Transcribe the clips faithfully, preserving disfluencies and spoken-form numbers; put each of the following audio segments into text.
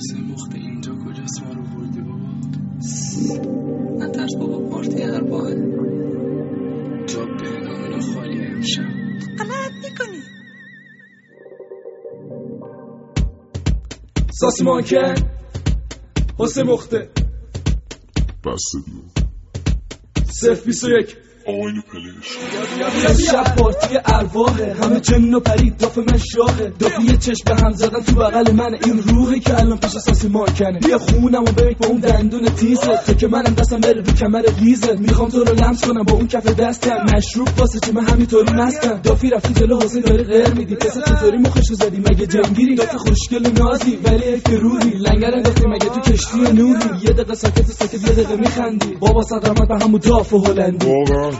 حسین مخته اینجا کجاست ما رو بردی بابا؟ نترس بابا پارتی هر باقه جا بهنامنا خالی امشب غلط میکنی ساسی مانکن حسین مخته بسته دیو صف بیست و یک آین پلیش شب پارتی ارواحه همه جن و پرید داف من شاهه دافی یه چشم به هم زدن تو بغل من این روحی که الان پیش ساسی مانکنه بیا خونم و بریک با اون دندون تیزه تو که منم دستم بره رو کمر ریزه میخوام تو رو لمس کنم با اون کف دستم مشروب واسه چه من همینطوری مستم دافی رفتی جلو حسین داری غیر میدی پسر چطوری مخشو زدی مگه جنگیری دافی خوشگل و نازی ولی حیف که روحی لنگر انداختی مگه تو کشتی نوری یه دقیقه ساکت و ساکت یه دقیقه میخندی بابا صد رحمت به همون داف و هلندی واقعا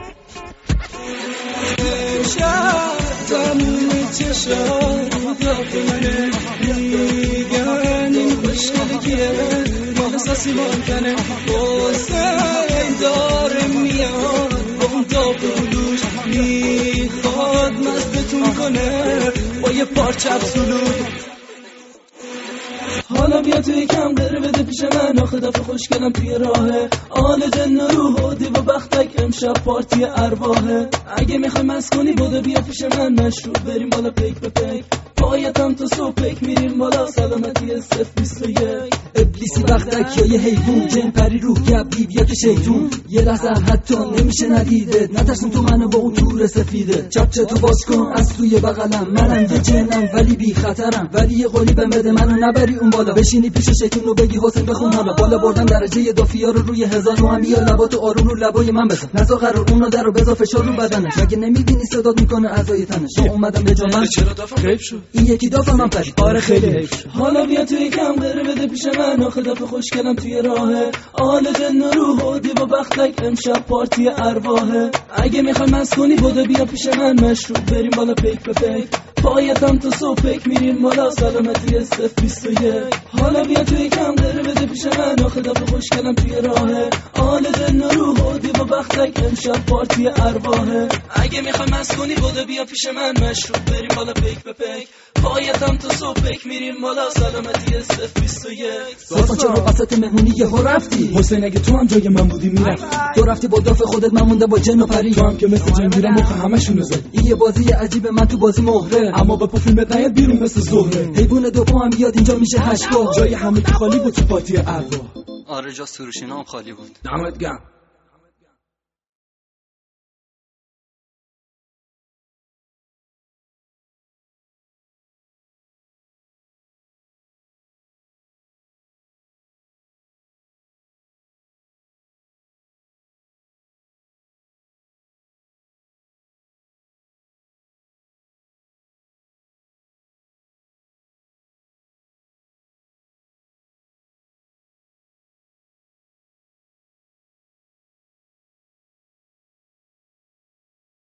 تموم چشم داخل منه میگن این خوشگل کیه مال ساسی مانکنه حسین داره میاد با اون داغ بلوش میخواد مستتون کنه با یه پارچه افسولوش حالا بیا توی کم غیر بده پیش من آخه دفعه خوشگلم توی راهه آل جن و روح و دیو و بختک امشب پارتی ارواحه اگه میخوای مست کنی بوده بیا پیش من مشروب بریم بالا پیک به پیک پایتم تا صبح پیک میریم بالا سلامتی صف بیست و یک ابلیسی بختک یا یه حیوون جن پری روح گبی بیا که شیطون یه لحظه حتی نمیشه ندیده نترسون تو منو با اون تور سفیده چپچه تو باز کن از توی بغلم منم یه جنم ولی بی خطرم ولی یه قولی بهم بده منو نبری اون بالا بشینی پیش شیطون و بگی حسین بخون حالا بالا بردن درجه دافیا رو روی هزار تو هم بیا لباتو آروم رو لبای من بزن نزا قرار اونو درو بزا فشار رو بدنش مگه نمیبینی صدات میکنه اعضای تنش تو اومدم به جا من چرا دافم غیب شد این یکی دافم من پری آره خیلی حیف حالا بیا توی کم غیر بده پیش من آخه دفعه خوشگلم توی راهه آل جن و روح و دیو و بختک امشب پارتی ارواحه اگه میخوای مست کنی بوده بیا پیش من مشروب بریم بالا پیک به پیک پایتم تا صبح پیک میریم بالا سلامتی صف بیست و یک حالا بیا توی کم غیر بده پیش من آخه دفعه خوشگلم توی راهه آل جن و روح و دیو و بختک امشب پارتی ارواحه اگه میخوای مست کنی بوده بیا پیش من مشروب بریم بالا پیک به پیک پایتم تا صبح پیک میریم بالا سلامتی صف بیست و یک صفا چرا قصت مهمونی یهو رفتی حسین اگه تو هم جای من بودی میرفتی تو رفتی با داف خودت من مونده با جن و پری تو هم که مثل جن میرم مخ همشونو زدی این یه بازی عجیبه من تو بازی مهره اما به پفیلمت نیاد بیرون مثل زهره حیوان دو پا هم بیاد اینجا میشه هشت با جای همه خالی بود تو پارتی ارواح آره جا سروشینا هم خالی بود دمت گرم